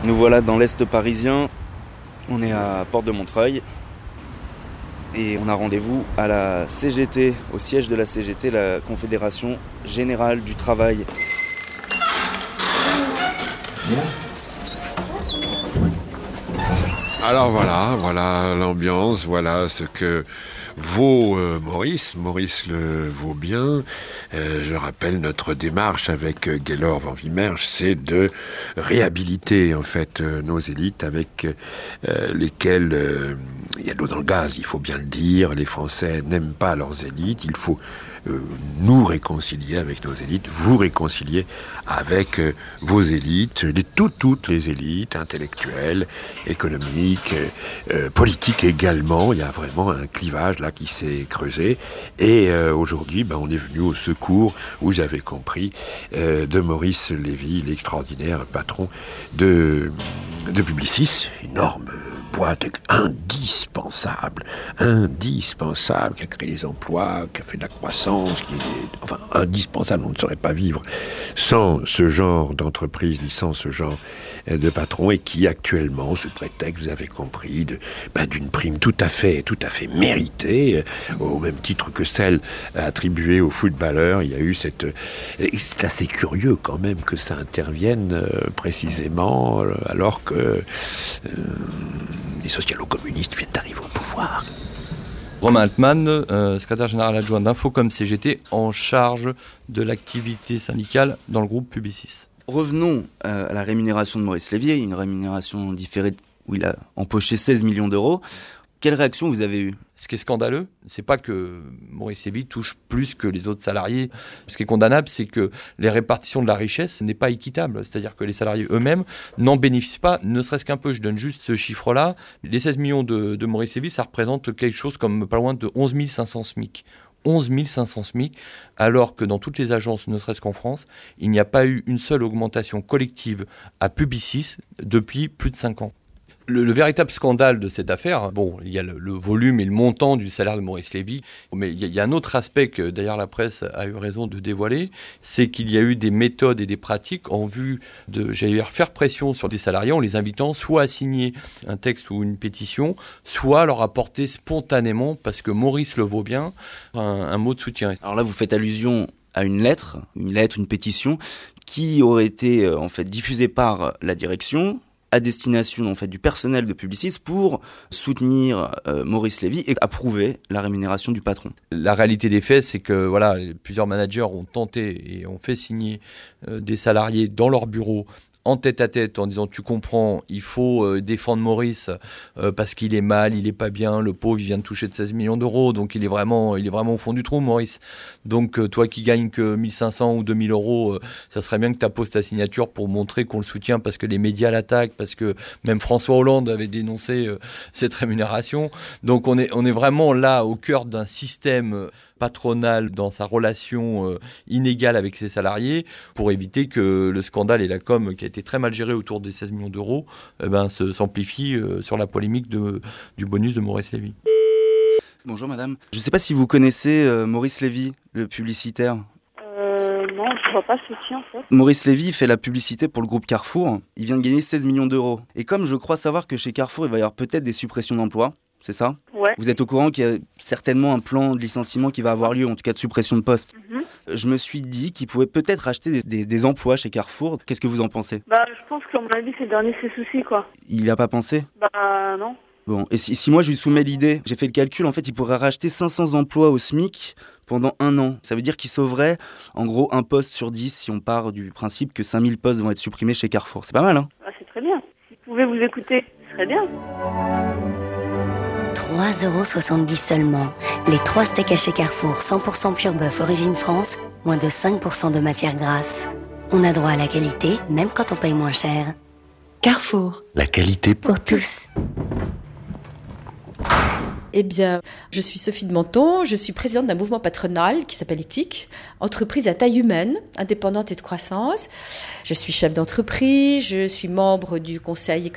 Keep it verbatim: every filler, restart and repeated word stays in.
Nous voilà dans l'Est parisien, on est à Porte de Montreuil et on a rendez-vous à la C G T, au siège de la C G T, la Confédération Générale du Travail. Alors voilà, voilà l'ambiance, voilà ce que vaut euh, Maurice, Maurice le vaut bien. Euh, je rappelle notre démarche avec euh, Gaylor Van Wimmerge, c'est de réhabiliter en fait euh, nos élites avec euh, lesquelles euh, il y a de l'eau dans le gaz, il faut bien le dire. Les Français n'aiment pas leurs élites, il faut euh, nous réconcilier avec nos élites, vous réconcilier avec euh, vos élites, les, toutes, toutes les élites intellectuelles, économiques, euh, euh, politiques également. Il y a vraiment un clivage là qui s'est creusé et euh, aujourd'hui ben, on est venu au secours, vous avez compris, euh, de Maurice Lévy, l'extraordinaire patron de, de Publicis, énorme boîte indispensable, indispensable, qui a créé les emplois, qui a fait de la croissance, qui est, enfin, indispensable, on ne saurait pas vivre sans ce genre d'entreprise, ni sans ce genre de patron, et qui actuellement, sous prétexte, vous avez compris, de, ben, d'une prime tout à fait, tout à fait méritée, au même titre que celle attribuée aux footballeurs, il y a eu cette... Et c'est assez curieux quand même que ça intervienne euh, précisément, alors que euh, les socialo-communistes viennent d'arriver au pouvoir. Romain Altman, euh, secrétaire général adjoint d'Infocom C G T, en charge de l'activité syndicale dans le groupe Publicis. Revenons euh, à la rémunération de Maurice Lévy, une rémunération différée où il a empoché seize millions d'euros. Quelle réaction vous avez eue ? Ce qui est scandaleux, c'est pas que Maurice Lévy touche plus que les autres salariés. Ce qui est condamnable, c'est que les répartitions de la richesse n'est pas équitable. C'est-à-dire que les salariés eux-mêmes n'en bénéficient pas, ne serait-ce qu'un peu. Je donne juste ce chiffre-là. Les seize millions de, de Maurice Lévy, ça représente quelque chose comme pas loin de onze mille cinq cents SMIC. onze mille cinq cents SMIC, alors que dans toutes les agences, ne serait-ce qu'en France, il n'y a pas eu une seule augmentation collective à Publicis depuis plus de cinq ans. Le, le véritable scandale de cette affaire, bon, il y a le, le volume et le montant du salaire de Maurice Lévy, mais il y, a, il y a un autre aspect que d'ailleurs la presse a eu raison de dévoiler, c'est qu'il y a eu des méthodes et des pratiques en vue de, j'allais dire, faire pression sur des salariés en les invitant soit à signer un texte ou une pétition, soit à leur apporter spontanément, parce que Maurice le vaut bien, un, un mot de soutien. Alors là, vous faites allusion à une lettre, une lettre, une pétition, qui aurait été en fait diffusée par la direction, à destination en fait du personnel de Publicis pour soutenir euh, Maurice Lévy et approuver la rémunération du patron. La réalité des faits, c'est que voilà, plusieurs managers ont tenté et ont fait signer euh, des salariés dans leur bureau en tête à tête en disant tu comprends, il faut euh, défendre Maurice euh, parce qu'il est mal, il est pas bien, le pauvre il vient de toucher de seize millions d'euros, donc il est vraiment il est vraiment au fond du trou Maurice. Donc euh, toi qui gagnes que mille cinq cents ou deux mille euros, euh, ça serait bien que tu apposes ta signature pour montrer qu'on le soutient parce que les médias l'attaquent, parce que même François Hollande avait dénoncé euh, cette rémunération. Donc on est on est vraiment là au cœur d'un système patronal dans sa relation euh, inégale avec ses salariés pour éviter que le scandale et la com qui a été très mal géré autour des seize millions d'euros eh ben, se, s'amplifie euh, sur la polémique de, du bonus de Maurice Lévy. Bonjour madame. Je ne sais pas si vous connaissez euh, Maurice Lévy, le publicitaire. Euh, non, je vois pas ceci en fait. Maurice Lévy fait la publicité pour le groupe Carrefour. Il vient de gagner seize millions d'euros. Et comme je crois savoir que chez Carrefour, il va y avoir peut-être des suppressions d'emplois, c'est ça ? Ouais. Vous êtes au courant qu'il y a certainement un plan de licenciement qui va avoir lieu, en tout cas de suppression de postes. Mm-hmm. Je me suis dit qu'il pouvait peut-être acheter des, des, des emplois chez Carrefour. Qu'est-ce que vous en pensez ? Bah, je pense qu'à mon avis, c'est le dernier de ses soucis, quoi. Il n'y a pas pensé ? Bah, non. Bon, et si, si moi je lui soumets l'idée, j'ai fait le calcul, en fait, il pourrait racheter cinq cents emplois au SMIC pendant un an. Ça veut dire qu'il sauverait, en gros, un poste sur dix si on part du principe que cinq mille postes vont être supprimés chez Carrefour. C'est pas mal, hein ? Bah, c'est très bien. Si vous pouvez vous écouter, ce serait bien. trois euros soixante-dix seulement. Les trois steaks hachés Carrefour cent pour cent pur bœuf origine France, moins de cinq pour cent de matière grasse. On a droit à la qualité, même quand on paye moins cher. Carrefour. La qualité Pour tous. Eh bien, je suis Sophie de Menton, je suis présidente d'un mouvement patronal qui s'appelle Éthique, entreprise à taille humaine, indépendante et de croissance. Je suis chef d'entreprise, je suis membre du conseil économique